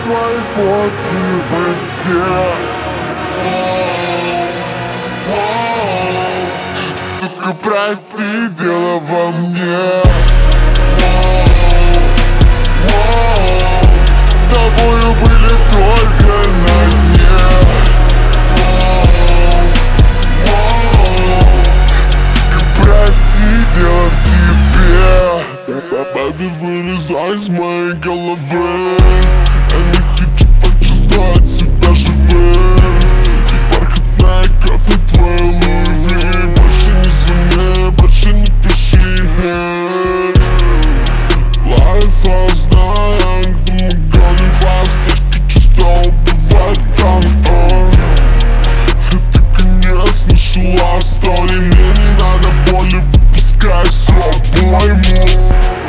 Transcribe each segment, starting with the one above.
твои фотки в инсте. Сука, прости, дело во мне. С тобою были только на дне. Сука, прости, дело в тебе. Бэби, вылезай из моей головы. Я не хочу почувствовать себя живым. И бархатная кафе твоя Луи. Больше не звони, больше не пиши. Life was dying, мы гоним по стежке, чисто убивать танк. Это конец нашей love story. Мне не надо боли, выпускай все обойму.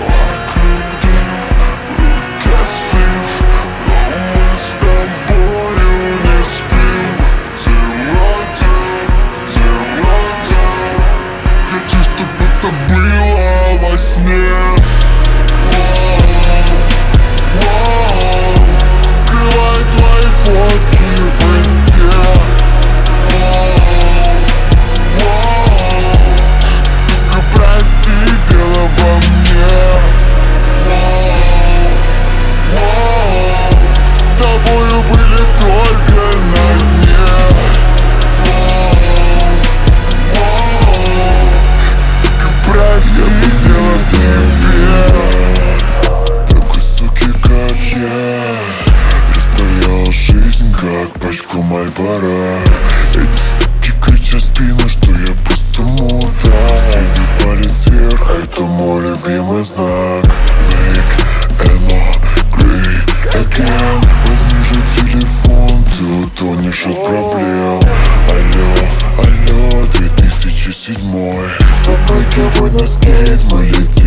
Скрывай твои фотки в инсте. Сука, прости, дело во мне. С тобою были только на дне. Сука, прости, дело в тебе. Такой суки, как я, расставлял жизнь, как пачку Мальборо. Эти суки кричат в спину, что я просто мудак. Средний палец вверх, а это мой любимый знак. Make Emma great again. Возьми же телефон, ты утонешь от проблем. Алло, алло, 2007. Запрыгивай на скейт, мы летим